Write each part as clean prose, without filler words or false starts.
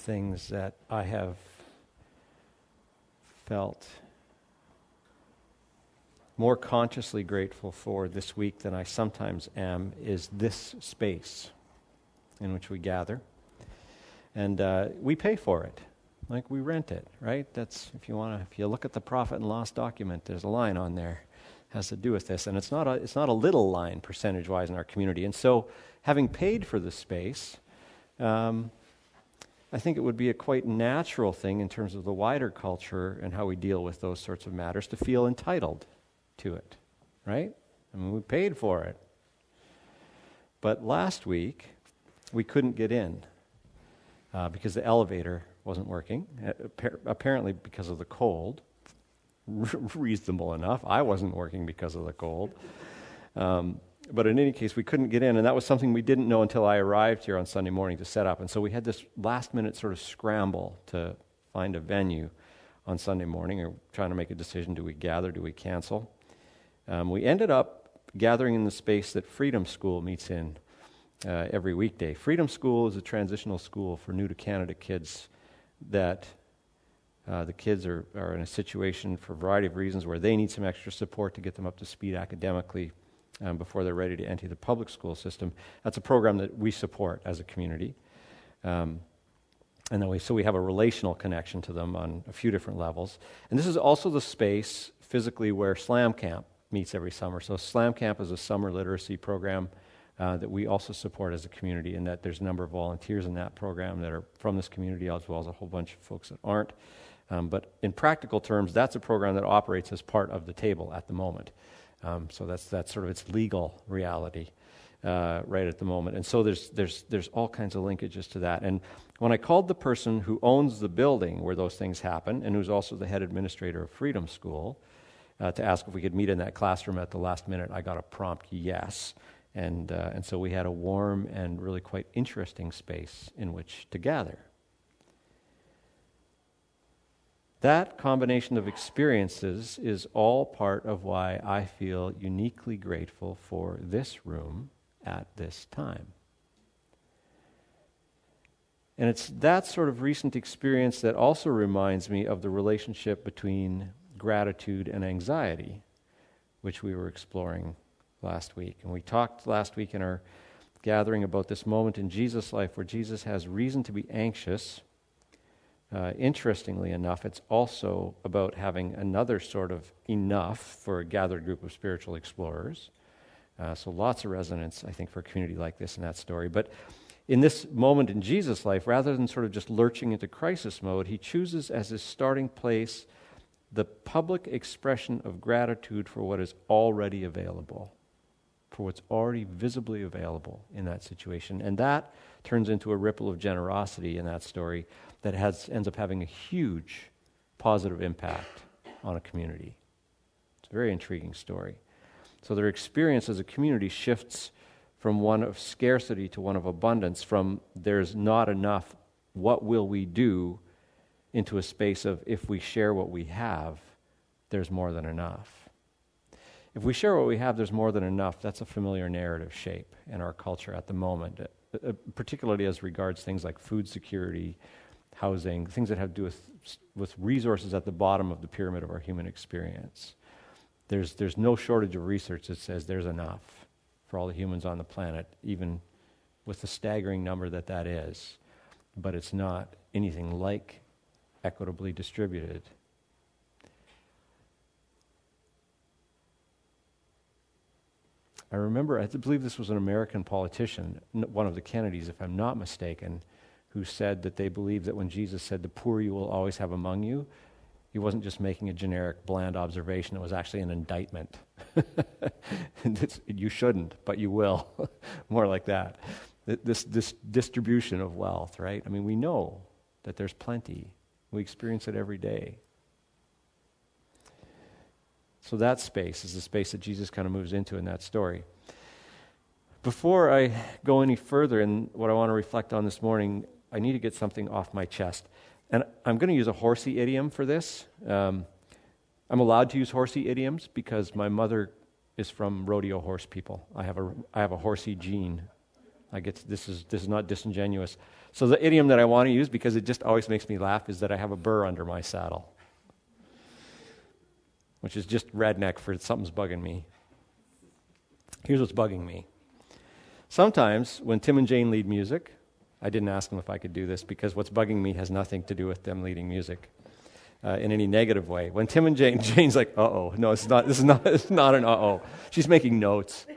things that I have felt more consciously grateful for this week than I sometimes am is this space in which we gather. And we pay for it, like we rent it, right? That's, if you look at the Profit and Loss document, there's a line on there has to do with this, and it's not a little line percentage-wise in our community. And so, having paid for the space, I think it would be a quite natural thing in terms of the wider culture and how we deal with those sorts of matters to feel entitled to it, right? I mean, we paid for it. But last week, we couldn't get in because the elevator wasn't working, apparently because of the cold. Reasonable enough. I wasn't working because of the cold. But in any case, we couldn't get in, and that was something we didn't know until I arrived here on Sunday morning to set up. And so we had this last-minute sort of scramble to find a venue on Sunday morning, or trying to make a decision, do we gather, do we cancel? We ended up gathering in the space that Freedom School meets in every weekday. Freedom School is a transitional school for new-to-Canada kids that the kids are in a situation for a variety of reasons where they need some extra support to get them up to speed academically before they're ready to enter the public school system. That's a program that we support as a community. And then we have a relational connection to them on a few different levels. And this is also the space physically where Slam Camp meets every summer. So Slam Camp is a summer literacy program that we also support as a community, and that there's a number of volunteers in that program that are from this community, as well as a whole bunch of folks that aren't. But in practical terms, that's a program that operates as part of the table at the moment. So that's sort of its legal reality right at the moment. And so there's all kinds of linkages to that. And when I called the person who owns the building where those things happen, and who's also the head administrator of Freedom School, to ask if we could meet in that classroom at the last minute, I got a prompt yes. And so we had a warm and really quite interesting space in which to gather. That combination of experiences is all part of why I feel uniquely grateful for this room at this time. And it's that sort of recent experience that also reminds me of the relationship between gratitude and anxiety, which we were exploring last week. And we talked last week in our gathering about this moment in Jesus' life where Jesus has reason to be anxious. Interestingly enough, it's also about having another sort of enough for a gathered group of spiritual explorers. So lots of resonance, I think, for a community like this in that story. But in this moment in Jesus' life, rather than sort of just lurching into crisis mode, he chooses as his starting place the public expression of gratitude for what is already available, for what's already visibly available in that situation. And that turns into a ripple of generosity in that story that ends up having a huge positive impact on a community. It's a very intriguing story. So their experience as a community shifts from one of scarcity to one of abundance, from there's not enough, what will we do, into a space of if we share what we have, there's more than enough. If we share what we have, there's more than enough. That's a familiar narrative shape in our culture at the moment, particularly as regards things like food security, housing, things that have to do with resources at the bottom of the pyramid of our human experience. There's no shortage of research that says there's enough for all the humans on the planet, even with the staggering number that is. But it's not anything like equitably distributed. I remember, I believe this was an American politician, one of the Kennedys, if I'm not mistaken, who said that they believed that when Jesus said, "The poor you will always have among you," he wasn't just making a generic, bland observation. It was actually an indictment. You shouldn't, but you will. More like that. This distribution of wealth, right? I mean, we know that there's plenty. We experience it every day. So that space is the space that Jesus kind of moves into in that story. Before I go any further in what I want to reflect on this morning, I need to get something off my chest. And I'm going to use a horsey idiom for this. I'm allowed to use horsey idioms because my mother is from rodeo horse people. I have a horsey gene. This is not disingenuous. So the idiom that I want to use, because it just always makes me laugh, is that I have a burr under my saddle, which is just redneck for something's bugging me. Here's what's bugging me. Sometimes when Tim and Jane lead music, I didn't ask them if I could do this because what's bugging me has nothing to do with them leading music in any negative way. When Tim and Jane's like, uh-oh. No, it's not an uh-oh. She's making notes.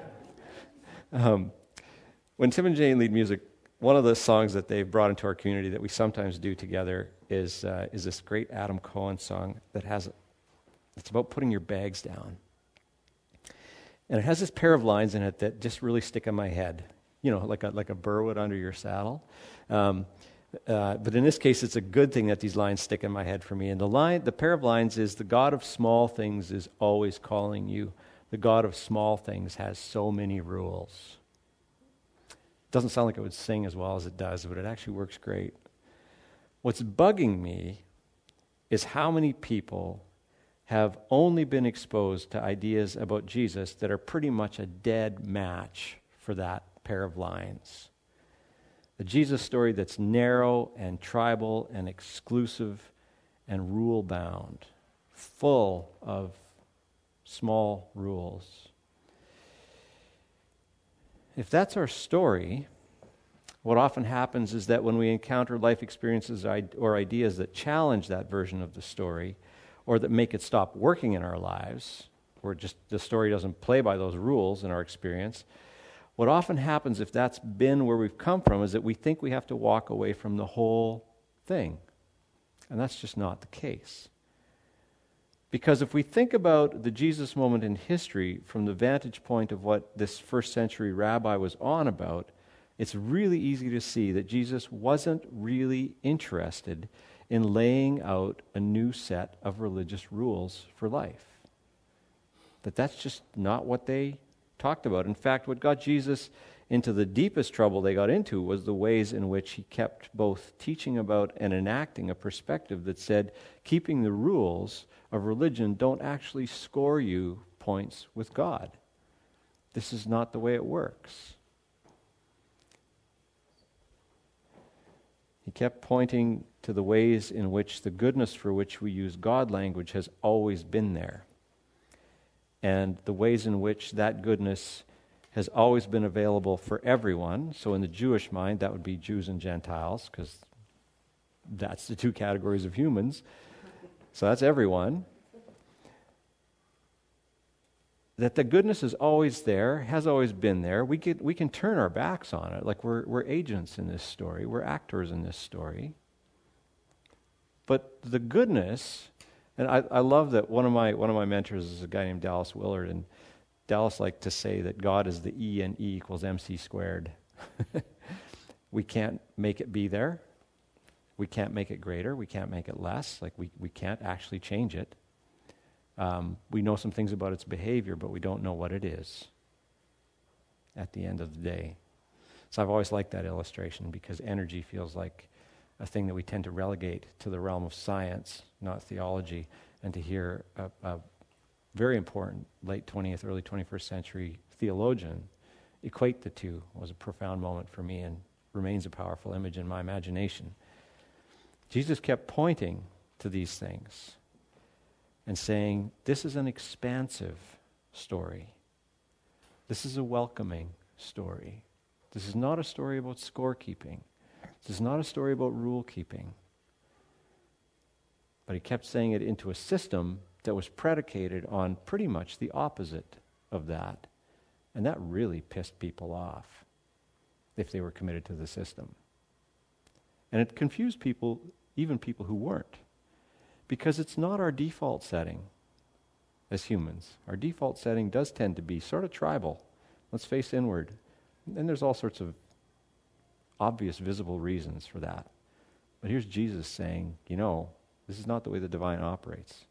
When Tim and Jane lead music, one of the songs that they've brought into our community that we sometimes do together is this great Adam Cohen song it's about putting your bags down. And it has this pair of lines in it that just really stick in my head, like a burr would under your saddle. But in this case, it's a good thing that these lines stick in my head for me. And the pair of lines is, the God of small things is always calling you. The God of small things has so many rules. Doesn't sound like it would sing as well as it does, but it actually works great. What's bugging me is how many people have only been exposed to ideas about Jesus that are pretty much a dead match for that pair of lines. The Jesus story that's narrow and tribal and exclusive and rule-bound, full of small rules. If that's our story, what often happens is that when we encounter life experiences or ideas that challenge that version of the story, or that make it stop working in our lives, or just the story doesn't play by those rules in our experience, what often happens if that's been where we've come from is that we think we have to walk away from the whole thing. And that's just not the case. Because if we think about the Jesus moment in history from the vantage point of what this first century rabbi was on about, it's really easy to see that Jesus wasn't really interested in laying out a new set of religious rules for life. That's just not what they talked about. In fact, what got Jesus into the deepest trouble they got into was the ways in which he kept both teaching about and enacting a perspective that said keeping the rules of religion don't actually score you points with God. This is not the way it works. He kept pointing to the ways in which the goodness for which we use God language has always been there. And the ways in which that goodness has always been available for everyone. So in the Jewish mind, that would be Jews and Gentiles, because that's the two categories of humans. So that's everyone. That the goodness is always there, has always been there. We can turn our backs on it, like we're agents in this story, we're actors in this story. But the goodness, and I love that one of my mentors is a guy named Dallas Willard, and Dallas liked to say that God is the E and E equals MC squared. We can't make it be there. We can't make it greater. We can't make it less. Like we can't actually change it. We know some things about its behavior, but we don't know what it is at the end of the day. So I've always liked that illustration because energy feels like a thing that we tend to relegate to the realm of science, not theology, and to hear a very important late 20th, early 21st century theologian equate the two was a profound moment for me and remains a powerful image in my imagination. Jesus kept pointing to these things and saying, this is an expansive story. This is a welcoming story. This is not a story about scorekeeping. This is not a story about rule keeping. But he kept saying it into a system that was predicated on pretty much the opposite of that. And that really pissed people off if they were committed to the system. And it confused people, even people who weren't. Because it's not our default setting as humans. Our default setting does tend to be sort of tribal. Let's face inward. And there's all sorts of obvious, visible reasons for that. But here's Jesus saying, this is not the way the divine operates.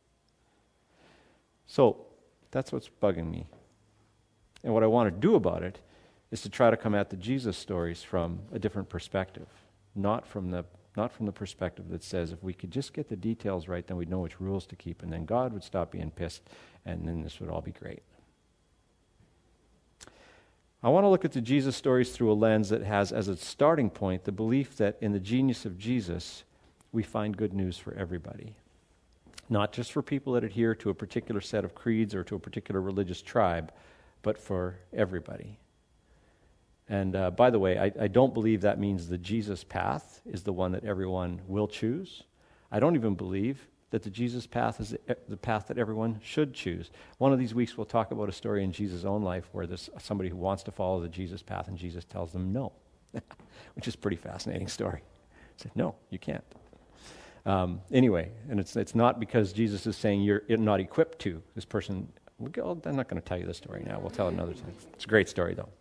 So, that's what's bugging me. And what I want to do about it is to try to come at the Jesus stories from a different perspective. Not from the perspective that says if we could just get the details right, then we'd know which rules to keep, and then God would stop being pissed, and then this would all be great. I want to look at the Jesus stories through a lens that has as its starting point the belief that in the genius of Jesus, we find good news for everybody. Not just for people that adhere to a particular set of creeds or to a particular religious tribe, but for everybody. And by the way, I don't believe that means the Jesus path is the one that everyone will choose. I don't even believe that the Jesus path is the path that everyone should choose. One of these weeks we'll talk about a story in Jesus' own life where there's somebody who wants to follow the Jesus path and Jesus tells them no, which is a pretty fascinating story. He said, no, you can't. Anyway, and it's not because Jesus is saying you're not equipped to. This person, I'm not going to tell you the story now. We'll tell it another time. It's a great story, though.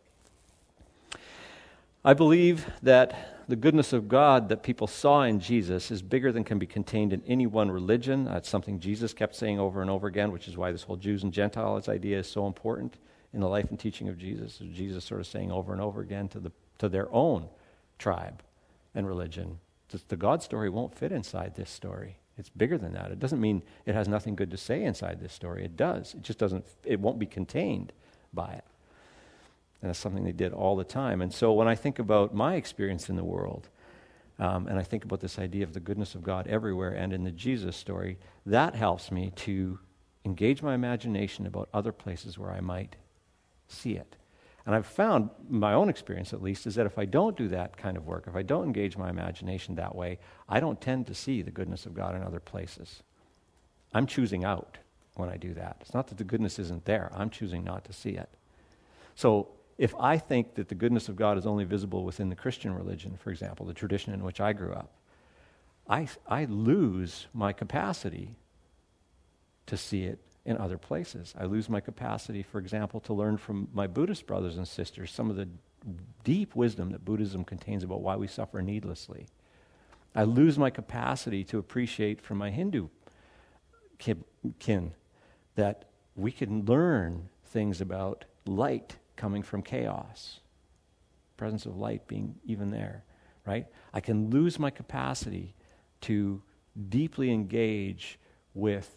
I believe that the goodness of God that people saw in Jesus is bigger than can be contained in any one religion. That's something Jesus kept saying over and over again, which is why this whole Jews and Gentiles idea is so important in the life and teaching of Jesus. Jesus sort of saying over and over again to their own tribe and religion, the God story won't fit inside this story. It's bigger than that. It doesn't mean it has nothing good to say inside this story. It does. It just doesn't, it won't be contained by it. And that's something they did all the time. And so when I think about my experience in the world, and I think about this idea of the goodness of God everywhere and in the Jesus story, that helps me to engage my imagination about other places where I might see it. And I've found, my own experience at least, is that if I don't do that kind of work, if I don't engage my imagination that way, I don't tend to see the goodness of God in other places. I'm choosing out when I do that. It's not that the goodness isn't there. I'm choosing not to see it. So if I think that the goodness of God is only visible within the Christian religion, for example, the tradition in which I grew up, I lose my capacity to see it in other places. I lose my capacity, for example, to learn from my Buddhist brothers and sisters some of the deep wisdom that Buddhism contains about why we suffer needlessly. I lose my capacity to appreciate from my Hindu kin that we can learn things about light coming from chaos, presence of light being even there, right? I can lose my capacity to deeply engage with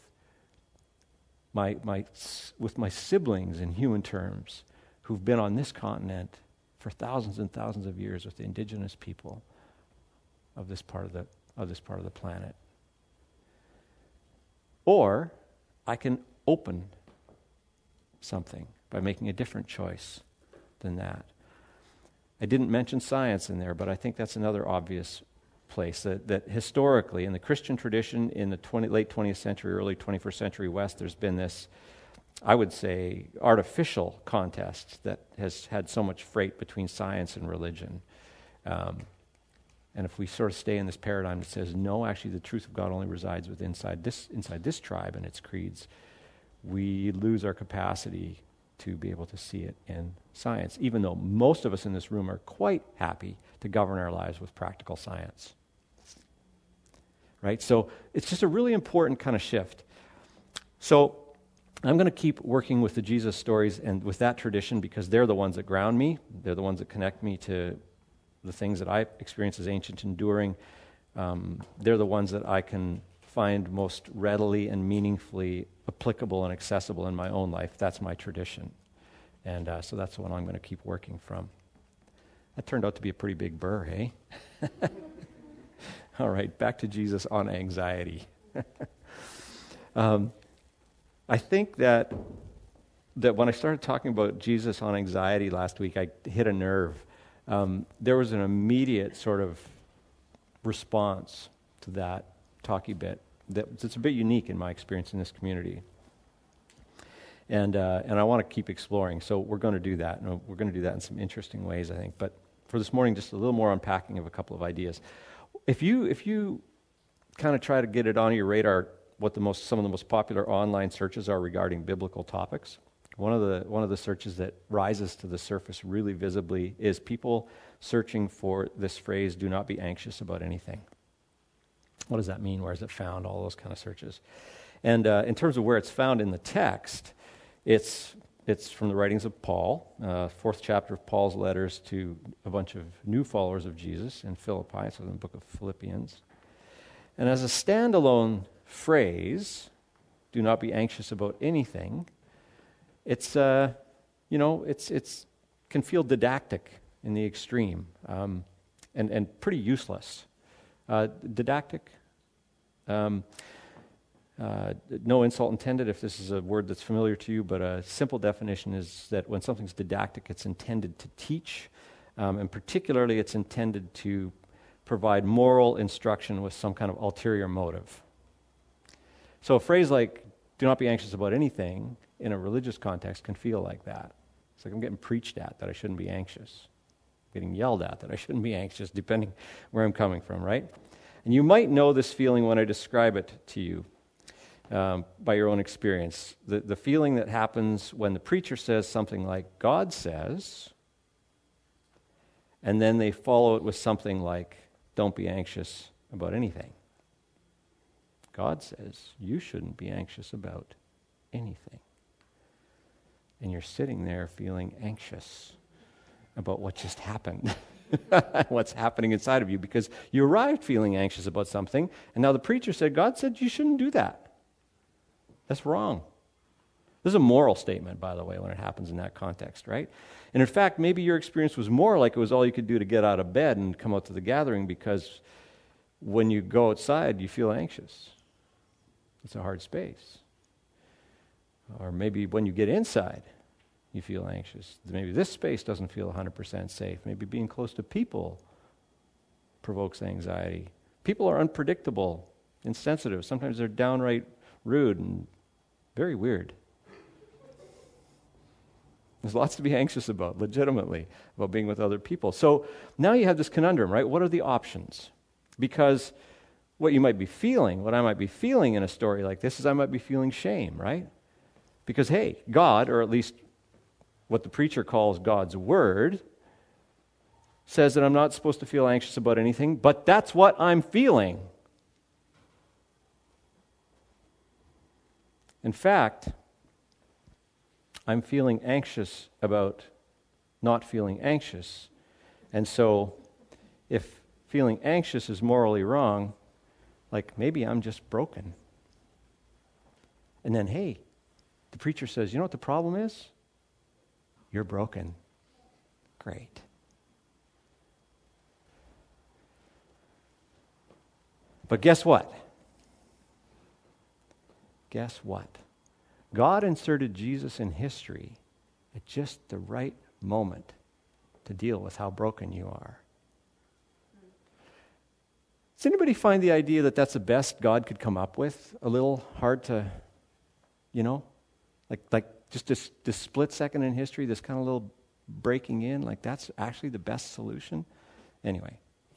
my siblings in human terms who've been on this continent for thousands and thousands of years with the indigenous people of this part of the planet. Or I can open something by making a different choice than that. I didn't mention science in there, but I think that's another obvious place that historically in the Christian tradition in the late 20th century, early 21st century West, there's been this, I would say, artificial contest that has had so much freight between science and religion. And if we sort of stay in this paradigm that says, no, actually the truth of God only resides inside this tribe and its creeds, we lose our capacity to be able to see it in science, even though most of us in this room are quite happy to govern our lives with practical science. Right? So it's just a really important kind of shift. So I'm going to keep working with the Jesus stories and with that tradition because they're the ones that ground me. They're the ones that connect me to the things that I experience as ancient and enduring. They're the ones that I can find most readily and meaningfully applicable and accessible in my own life. That's my tradition. And so that's the one I'm going to keep working from. That turned out to be a pretty big burr, hey? All right, back to Jesus on anxiety. I think that when I started talking about Jesus on anxiety last week, I hit a nerve. There was an immediate sort of response to that talky bit that's a bit unique in my experience in this community. And I want to keep exploring, so we're going to do that. And we're going to do that in some interesting ways, I think. But for this morning, just a little more unpacking of a couple of ideas. If you kind of try to get it on your radar, what some of the most popular online searches are regarding biblical topics, one of the searches that rises to the surface really visibly is people searching for this phrase, "Do not be anxious about anything." What does that mean? Where is it found? All those kind of searches. And in terms of where it's found in the text, it's from the writings of Paul, 4th chapter of Paul's letters to a bunch of new followers of Jesus in Philippi, so in the book of Philippians. And as a standalone phrase, "Do not be anxious about anything," it's can feel didactic in the extreme, and pretty useless. Didactic? No insult intended if this is a word that's familiar to you, but a simple definition is that when something's didactic, it's intended to teach, and particularly it's intended to provide moral instruction with some kind of ulterior motive. So a phrase like, do not be anxious about anything, in a religious context can feel like that. It's like I'm getting preached at that I shouldn't be anxious. I'm getting yelled at that I shouldn't be anxious, depending where I'm coming from, right? And you might know this feeling when I describe it to you by your own experience. The feeling that happens when the preacher says something like, God says, and then they follow it with something like, don't be anxious about anything. God says you shouldn't be anxious about anything. And you're sitting there feeling anxious about what just happened, what's happening inside of you, because you arrived feeling anxious about something, and now the preacher said, God said you shouldn't do that. That's wrong. This is a moral statement, by the way, when it happens in that context, right? And in fact, maybe your experience was more like it was all you could do to get out of bed and come out to the gathering, because when you go outside, you feel anxious. It's a hard space. Or maybe when you get inside, you feel anxious. Maybe this space doesn't feel 100% safe. Maybe being close to people provokes anxiety. People are unpredictable, insensitive. Sometimes they're downright rude and very weird. There's lots to be anxious about, legitimately, about being with other people. So now you have this conundrum, right? What are the options? Because what you might be feeling, what I might be feeling in a story like this is I might be feeling shame, right? Because, hey, God, or at least what the preacher calls God's word, says that I'm not supposed to feel anxious about anything, but that's what I'm feeling. In fact, I'm feeling anxious about not feeling anxious. And so, if feeling anxious is morally wrong, like maybe I'm just broken. And then, hey, the preacher says, you know what the problem is? You're broken. Great. But guess what? Guess what? God inserted Jesus in history at just the right moment to deal with how broken you are. Does anybody find the idea that that's the best God could come up with a little hard to, like just this split second in history, this kind of little breaking in, like that's actually the best solution? Anyway.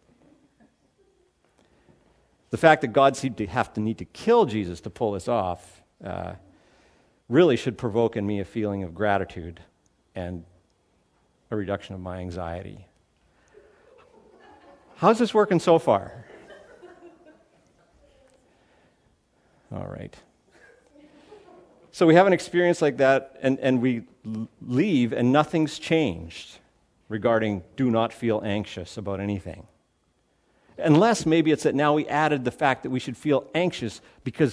The fact that God seemed to need to kill Jesus to pull this off really should provoke in me a feeling of gratitude and a reduction of my anxiety. How's this working so far? All right. So we have an experience like that, and we leave, and nothing's changed regarding do not feel anxious about anything. Unless maybe it's that now we added the fact that we should feel anxious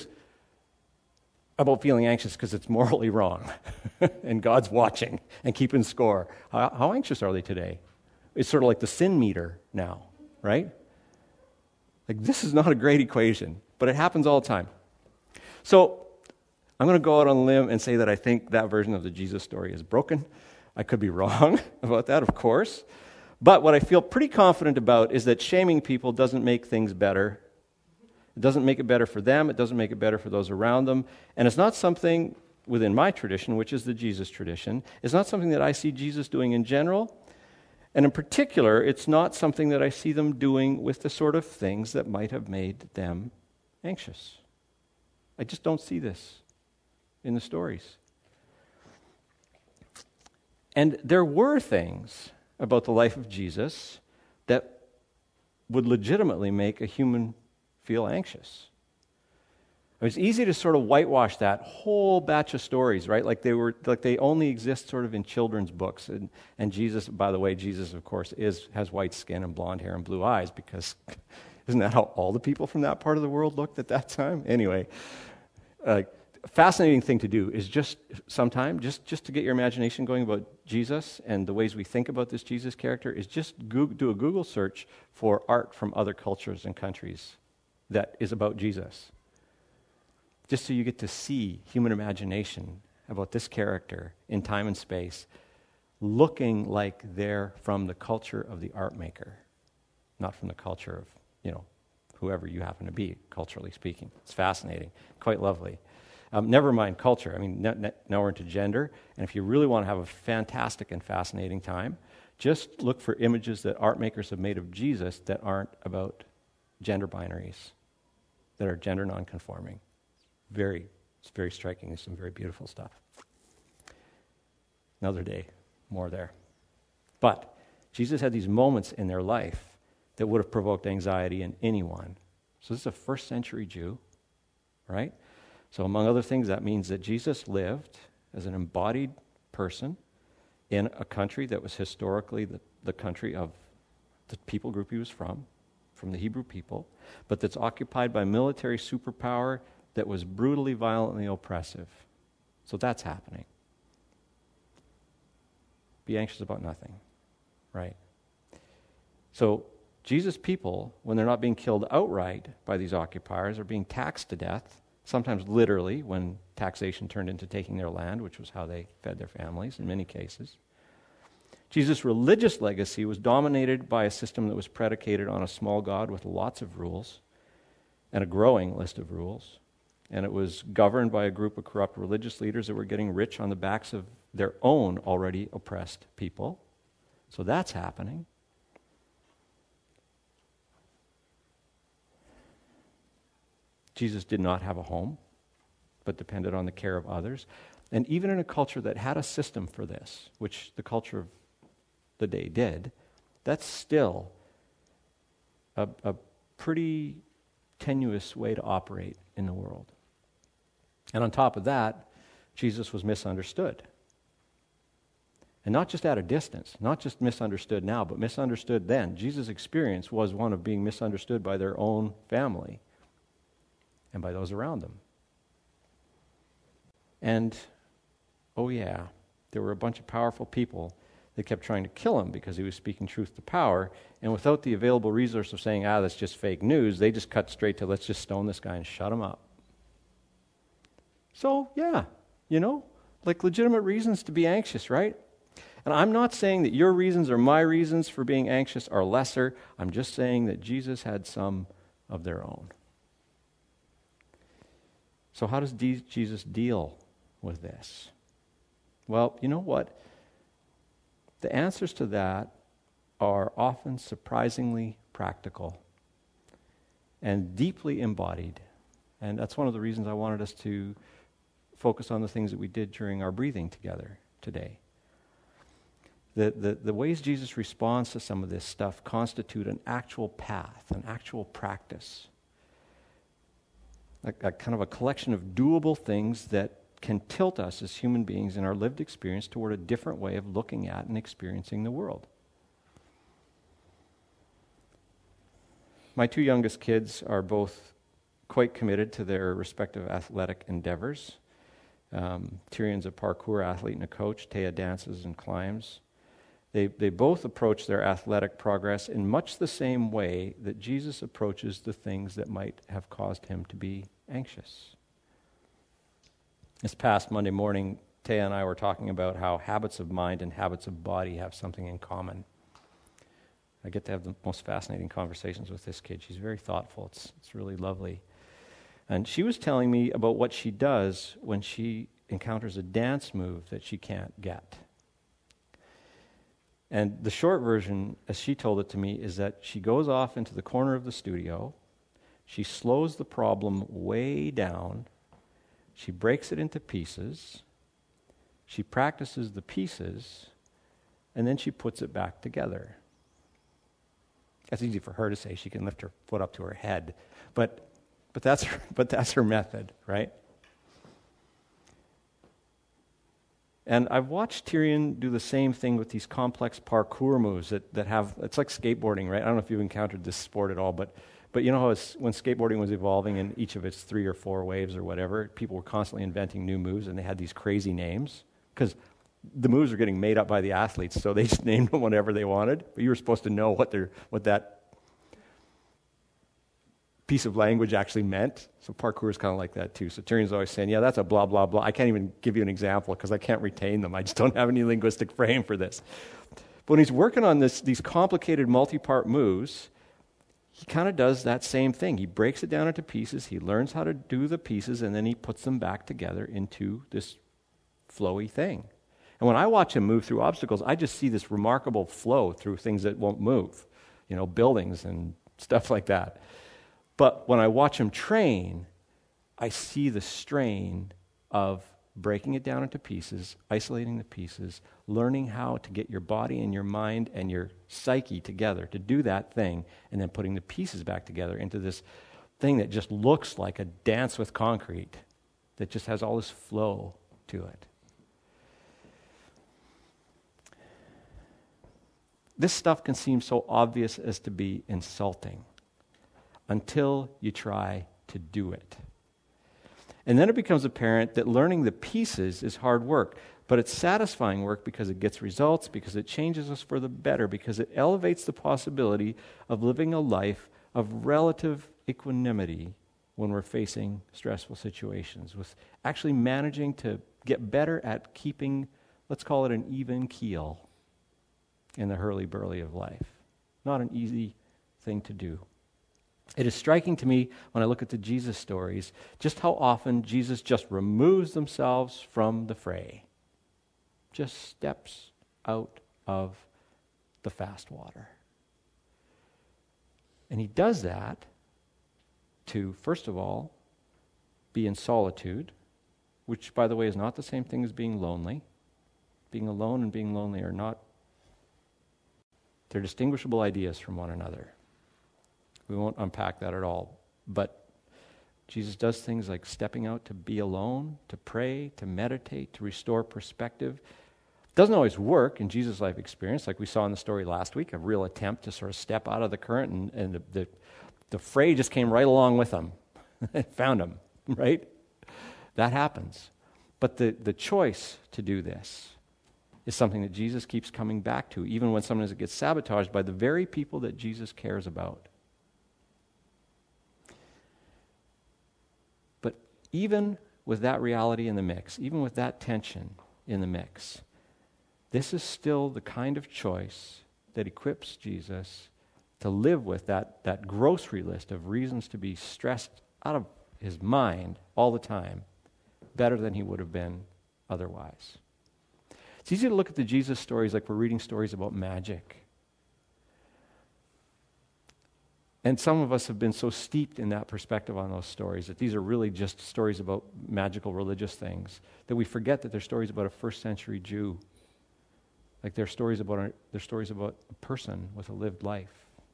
about feeling anxious because it's morally wrong, and God's watching and keeping score. How anxious are they today? It's sort of like the sin meter now, right? Like, this is not a great equation, but it happens all the time. So I'm going to go out on a limb and say that I think that version of the Jesus story is broken. I could be wrong about that, of course. But what I feel pretty confident about is that shaming people doesn't make things better. It doesn't make it better for them. It doesn't make it better for those around them. And it's not something within my tradition, which is the Jesus tradition. It's not something that I see Jesus doing in general. And in particular, it's not something that I see them doing with the sort of things that might have made them anxious. I just don't see this in the stories. And there were things about the life of Jesus that would legitimately make a human feel anxious. It's easy to sort of whitewash that whole batch of stories, right? Like they only exist sort of in children's books. And Jesus, by the way, Jesus, of course, has white skin and blonde hair and blue eyes, because isn't that how all the people from that part of the world looked at that time? Anyway, fascinating thing to do is just sometime, just to get your imagination going about Jesus and the ways we think about this Jesus character, is just do a Google search for art from other cultures and countries that is about Jesus. Just so you get to see human imagination about this character in time and space looking like they're from the culture of the art maker, not from the culture of, whoever you happen to be, culturally speaking. It's fascinating, quite lovely. Never mind culture. I mean, now we're into gender, and if you really want to have a fantastic and fascinating time, just look for images that art makers have made of Jesus that aren't about gender binaries, that are gender nonconforming. It's very striking. There's some very beautiful stuff. Another day, more there. But Jesus had these moments in their life that would have provoked anxiety in anyone. So this is a first century Jew, right? So among other things, that means that Jesus lived as an embodied person in a country that was historically the country of the people group he was from the Hebrew people, but that's occupied by military superpower that was brutally, violently oppressive. So that's happening. Be anxious about nothing, right? So Jesus' people, when they're not being killed outright by these occupiers, are being taxed to death, sometimes literally when taxation turned into taking their land, which was how they fed their families in many cases. Jesus' religious legacy was dominated by a system that was predicated on a small God with lots of rules and a growing list of rules. And it was governed by a group of corrupt religious leaders that were getting rich on the backs of their own already oppressed people. So that's happening. Jesus did not have a home, but depended on the care of others. And even in a culture that had a system for this, which the culture of the day did, that's still a pretty tenuous way to operate in the world. And on top of that, Jesus was misunderstood. And not just at a distance, not just misunderstood now, but misunderstood then. Jesus' experience was one of being misunderstood by their own family and by those around them. And, oh yeah, there were a bunch of powerful people that kept trying to kill him because he was speaking truth to power, and without the available resource of saying, that's just fake news, they just cut straight to, let's just stone this guy and shut him up. So, yeah, like legitimate reasons to be anxious, right? And I'm not saying that your reasons or my reasons for being anxious are lesser. I'm just saying that Jesus had some of their own. So how does Jesus deal with this? Well, you know what? The answers to that are often surprisingly practical and deeply embodied. And that's one of the reasons I wanted us to focus on the things that we did during our breathing together today. The ways Jesus responds to some of this stuff constitute an actual path, an actual practice. A kind of a collection of doable things that can tilt us as human beings in our lived experience toward a different way of looking at and experiencing the world. My two youngest kids are both quite committed to their respective athletic endeavors. Tyrion's a parkour athlete and a coach. Taya dances and climbs. They both approach their athletic progress in much the same way that Jesus approaches the things that might have caused him to be anxious. This past Monday morning, Taya and I were talking about how habits of mind and habits of body have something in common. I get to have the most fascinating conversations with this kid. She's very thoughtful. It's really lovely. And she was telling me about what she does when she encounters a dance move that she can't get. And the short version, as she told it to me, is that she goes off into the corner of the studio, she slows the problem way down, she breaks it into pieces, she practices the pieces, and then she puts it back together. That's easy for her to say. She can lift her foot up to her head. But that's her method, right? And I've watched Tyrion do the same thing with these complex parkour moves that have, it's like skateboarding, right? I don't know if you've encountered this sport at all, but But you know how when skateboarding was evolving in each of its 3 or 4 waves or whatever, people were constantly inventing new moves, and they had these crazy names because the moves were getting made up by the athletes, so they just named them whatever they wanted. But you were supposed to know what that piece of language actually meant. So parkour is kind of like that too. So Tyrion's always saying, yeah, that's a blah, blah, blah. I can't even give you an example because I can't retain them. I just don't have any linguistic frame for this. But when he's working on these complicated multi-part moves, he kind of does that same thing. He breaks it down into pieces. He learns how to do the pieces, and then he puts them back together into this flowy thing. And when I watch him move through obstacles, I just see this remarkable flow through things that won't move, buildings and stuff like that. But when I watch him train, I see the strain of breaking it down into pieces, isolating the pieces, learning how to get your body and your mind and your psyche together to do that thing, and then putting the pieces back together into this thing that just looks like a dance with concrete, that just has all this flow to it. This stuff can seem so obvious as to be insulting until you try to do it. And then it becomes apparent that learning the pieces is hard work, but it's satisfying work because it gets results, because it changes us for the better, because it elevates the possibility of living a life of relative equanimity when we're facing stressful situations, with actually managing to get better at keeping, let's call it an even keel in the hurly-burly of life. Not an easy thing to do. It is striking to me when I look at the Jesus stories just how often Jesus just removes themselves from the fray, just steps out of the fast water. And he does that to, first of all, be in solitude, which, by the way, is not the same thing as being lonely. Being alone and being lonely are not, they're distinguishable ideas from one another. We won't unpack that at all. But Jesus does things like stepping out to be alone, to pray, to meditate, to restore perspective. Doesn't always work in Jesus' life experience, like we saw in the story last week, a real attempt to sort of step out of the current, and the fray just came right along with him. Found him, right? That happens. But the choice to do this is something that Jesus keeps coming back to, even when sometimes it gets sabotaged by the very people that Jesus cares about. Even with that reality in the mix, even with that tension in the mix, this is still the kind of choice that equips Jesus to live with that grocery list of reasons to be stressed out of his mind all the time, better than he would have been otherwise. It's easy to look at the Jesus stories like we're reading stories about magic. And some of us have been so steeped in that perspective on those stories that these are really just stories about magical religious things that we forget that they're stories about a first century Jew. Like they're stories about a person with a lived life.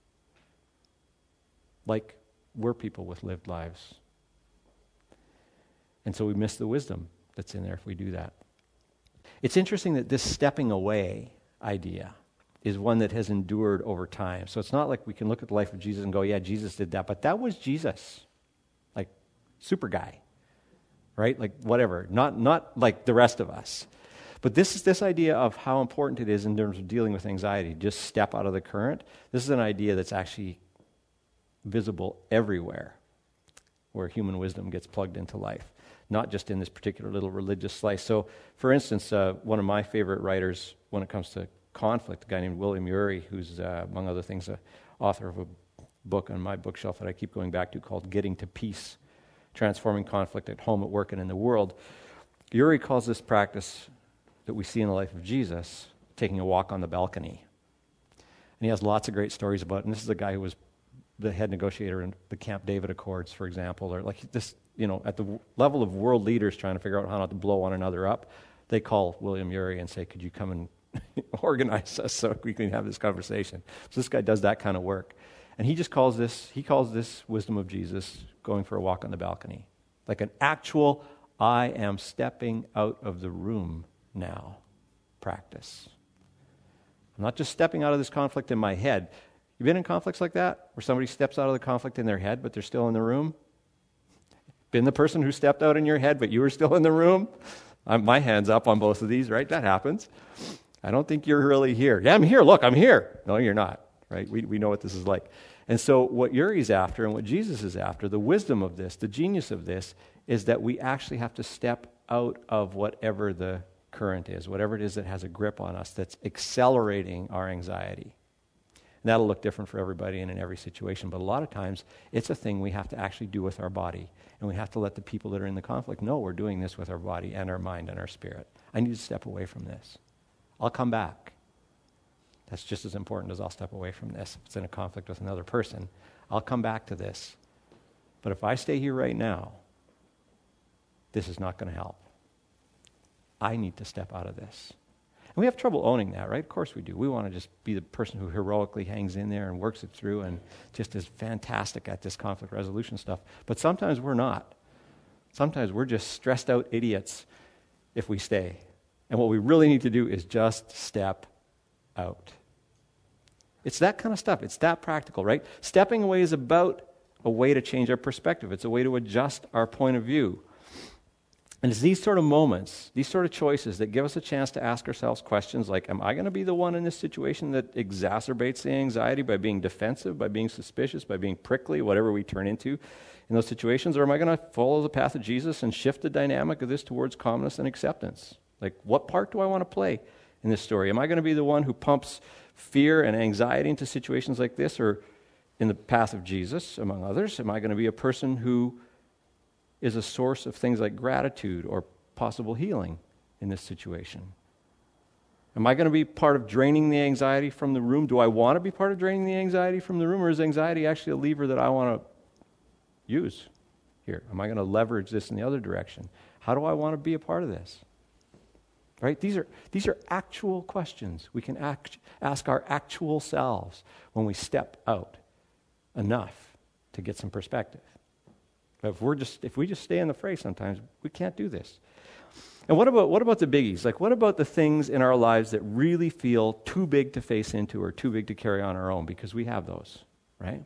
Like we're people with lived lives. And so we miss the wisdom that's in there if we do that. It's interesting that this stepping away idea is one that has endured over time. So it's not like we can look at the life of Jesus and go, yeah, Jesus did that, but that was Jesus. Like, super guy, right? Like, whatever. Not like the rest of us. But this is this idea of how important it is in terms of dealing with anxiety. Just step out of the current. This is an idea that's actually visible everywhere where human wisdom gets plugged into life, not just in this particular little religious slice. So, for instance, one of my favorite writers when it comes to conflict, a guy named William Ury, who's, among other things, the author of a book on my bookshelf that I keep going back to called Getting to Peace, Transforming Conflict at Home, at Work, and in the World. Ury calls this practice that we see in the life of Jesus taking a walk on the balcony. And he has lots of great stories about it. And this is a guy who was the head negotiator in the Camp David Accords, for example, or like this, at the level of world leaders trying to figure out how not to blow one another up, they call William Ury and say, could you come and organize us so we can have this conversation. So this guy does that kind of work. And he calls this wisdom of Jesus going for a walk on the balcony. Like an actual, I am stepping out of the room now practice. I'm not just stepping out of this conflict in my head. You been in conflicts like that, where somebody steps out of the conflict in their head, but they're still in the room? Been the person who stepped out in your head, but you were still in the room? My hand's up on both of these, right? That happens. I don't think you're really here. Yeah, I'm here. Look, I'm here. No, you're not, right? We know what this is like. And so what Uri's after and what Jesus is after, the wisdom of this, the genius of this, is that we actually have to step out of whatever the current is, whatever it is that has a grip on us that's accelerating our anxiety. And that'll look different for everybody and in every situation, but a lot of times it's a thing we have to actually do with our body, and we have to let the people that are in the conflict know we're doing this with our body and our mind and our spirit. I need to step away from this. I'll come back. That's just as important as I'll step away from this. If it's in a conflict with another person, I'll come back to this. But if I stay here right now, this is not going to help. I need to step out of this. And we have trouble owning that, right? Of course we do. We want to just be the person who heroically hangs in there and works it through and just is fantastic at this conflict resolution stuff. But sometimes we're not. Sometimes we're just stressed out idiots if we stay. And what we really need to do is just step out. It's that kind of stuff. It's that practical, right? Stepping away is about a way to change our perspective. It's a way to adjust our point of view. And it's these sort of moments, these sort of choices that give us a chance to ask ourselves questions like, am I going to be the one in this situation that exacerbates the anxiety by being defensive, by being suspicious, by being prickly, whatever we turn into in those situations? Or am I going to follow the path of Jesus and shift the dynamic of this towards calmness and acceptance? Like, what part do I want to play in this story? Am I going to be the one who pumps fear and anxiety into situations like this, or in the path of Jesus, among others? Am I going to be a person who is a source of things like gratitude or possible healing in this situation? Am I going to be part of draining the anxiety from the room? Do I want to be part of draining the anxiety from the room, or is anxiety actually a lever that I want to use here? Am I going to leverage this in the other direction? How do I want to be a part of this? Right? These are actual questions we can ask our actual selves when we step out enough to get some perspective. But if we just stay in the fray sometimes, we can't do this. And what about the biggies? Like, what about the things in our lives that really feel too big to face into or too big to carry on our own? Because we have those, right?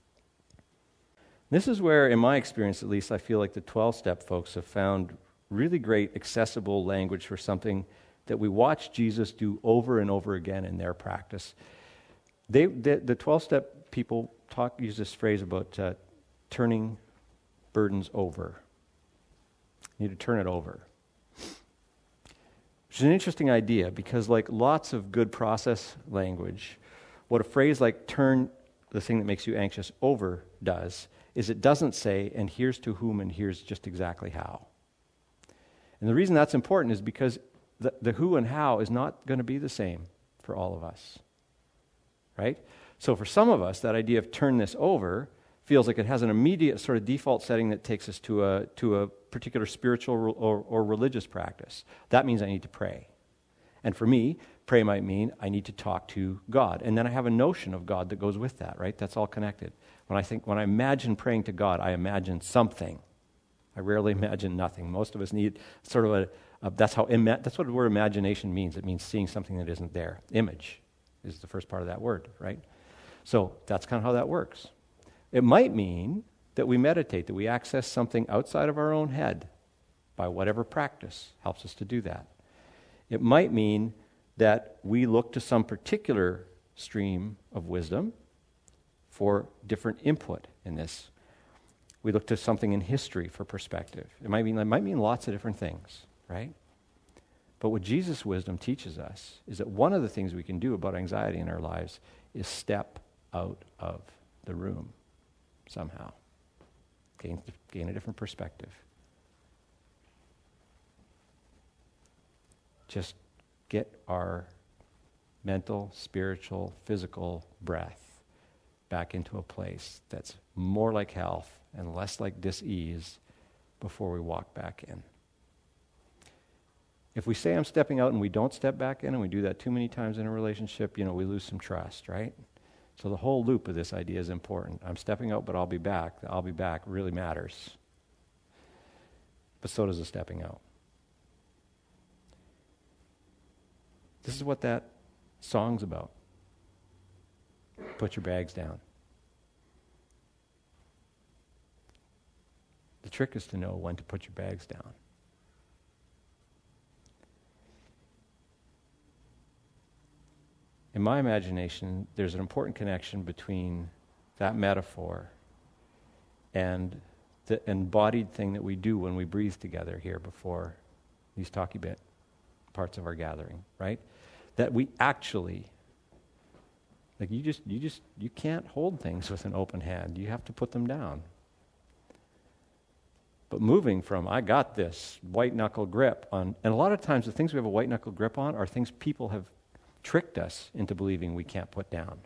This is where, in my experience at least, I feel like the 12-step folks have found really great accessible language for something that we watch Jesus do over and over again in their practice. The 12-step people use this phrase about turning burdens over. You need to turn it over. Which is an interesting idea because, like lots of good process language, what a phrase like turn the thing that makes you anxious over does is it doesn't say, and here's to whom and here's just exactly how. And the reason that's important is because the who and how is not going to be the same for all of us, right? So for some of us, that idea of turn this over feels like it has an immediate sort of default setting that takes us to a particular spiritual or religious practice. That means I need to pray. And for me, pray might mean I need to talk to God. And then I have a notion of God that goes with that, right? That's all connected. When I imagine praying to God, I imagine something. I rarely imagine nothing. Most of us need sort of that's what the word imagination means. It means seeing something that isn't there. Image is the first part of that word, right? So that's kind of how that works. It might mean that we meditate, that we access something outside of our own head by whatever practice helps us to do that. It might mean that we look to some particular stream of wisdom for different input in this. We look to something in history for perspective. It might mean lots of different things, right? But what Jesus' wisdom teaches us is that one of the things we can do about anxiety in our lives is step out of the room somehow. Gain a different perspective. Just get our mental, spiritual, physical breath back into a place that's more like health and less like dis-ease before we walk back in. If we say I'm stepping out and we don't step back in, and we do that too many times in a relationship, we lose some trust, right? So the whole loop of this idea is important. I'm stepping out, but I'll be back. The I'll be back really matters. But so does the stepping out. This is what that song's about. put your bags down. The trick is to know when to put your bags down. In my imagination, there's an important connection between that metaphor and the embodied thing that we do when we breathe together here before these talkie bit parts of our gathering, right? That we actually, like you can't hold things with an open hand. You have to put them down. But moving from, I got this white knuckle grip on, and a lot of times the things we have a white knuckle grip on are things people have tricked us into believing we can't put down.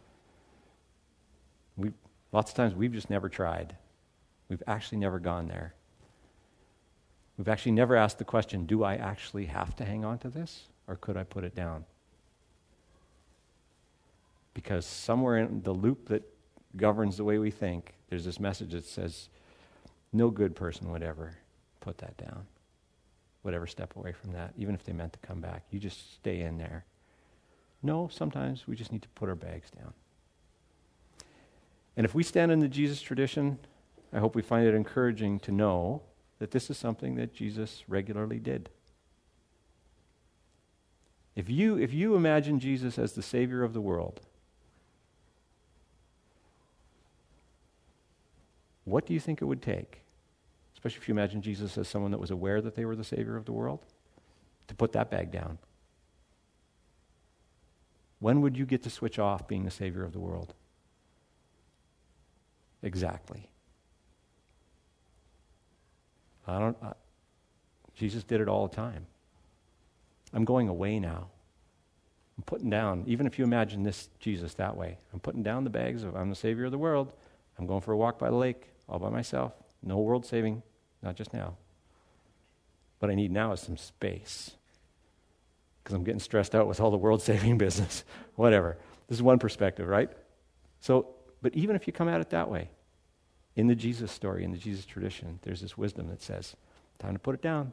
Lots of times we've just never tried. We've actually never gone there. We've actually never asked the question, do I actually have to hang on to this, or could I put it down? Because somewhere in the loop that governs the way we think, there's this message that says, no good person would ever put that down, would ever step away from that, even if they meant to come back. You just stay in there. No, sometimes we just need to put our bags down. And if we stand in the Jesus tradition, I hope we find it encouraging to know that this is something that Jesus regularly did. If you imagine Jesus as the Savior of the world, what do you think it would take, especially if you imagine Jesus as someone that was aware that they were the Savior of the world, to put that bag down? When would you get to switch off being the Savior of the world? Exactly. Jesus did it all the time. I'm going away now. I'm putting down, even if you imagine this Jesus that way, I'm putting down the bags of, I'm the Savior of the world. I'm going for a walk by the lake, all by myself. No world saving, not just now. What I need now is some space, because I'm getting stressed out with all the world saving business. Whatever. This is one perspective, right? So, but even if you come at it that way, in the Jesus story, in the Jesus tradition, there's this wisdom that says, time to put it down.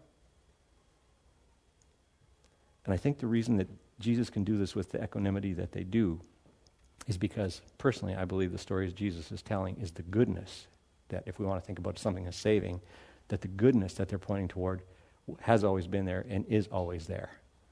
And I think the reason that Jesus can do this with the equanimity that they do is because, personally, I believe the stories Jesus is telling is the goodness that, if we want to think about something as saving, that the goodness that they're pointing toward has always been there and is always there.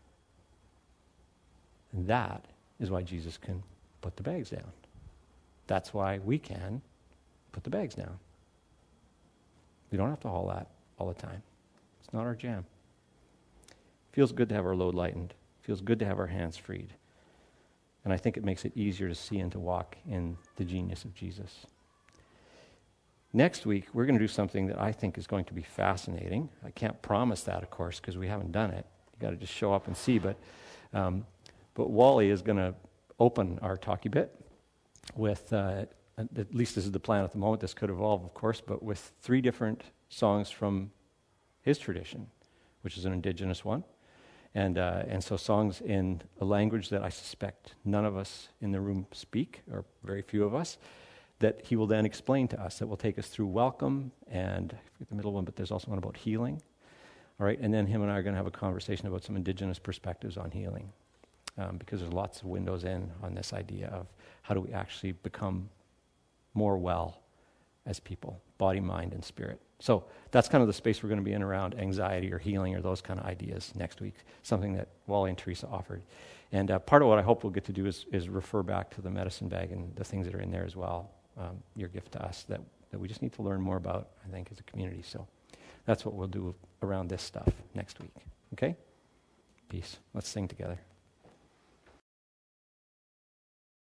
And that is why Jesus can put the bags down. That's why we can put the bags down. We don't have to haul that all the time. It's not our jam. Feels good to have our load lightened. Feels good to have our hands freed. And I think it makes it easier to see and to walk in the genius of Jesus. Next week, we're going to do something that I think is going to be fascinating. I can't promise that, of course, because we haven't done it. You got to just show up and see. But Wally is going to open our talkie bit with, at least this is the plan at the moment. This could evolve, of course, but with 3 different songs from his tradition, which is an indigenous one. And so songs in a language that I suspect none of us in the room speak, or very few of us, that he will then explain to us, that will take us through welcome, and I forget the middle one, but there's also one about healing. All right, and then him and I are going to have a conversation about some indigenous perspectives on healing, because there's lots of windows in on this idea of how do we actually become more well as people, body, mind, and spirit. So that's kind of the space we're going to be in around anxiety or healing or those kind of ideas next week, something that Wally and Teresa offered. And part of what I hope we'll get to do is refer back to the medicine bag and the things that are in there as well, your gift to us, that we just need to learn more about, I think, as a community. So that's what we'll do around this stuff next week. Okay? Peace. Let's sing together.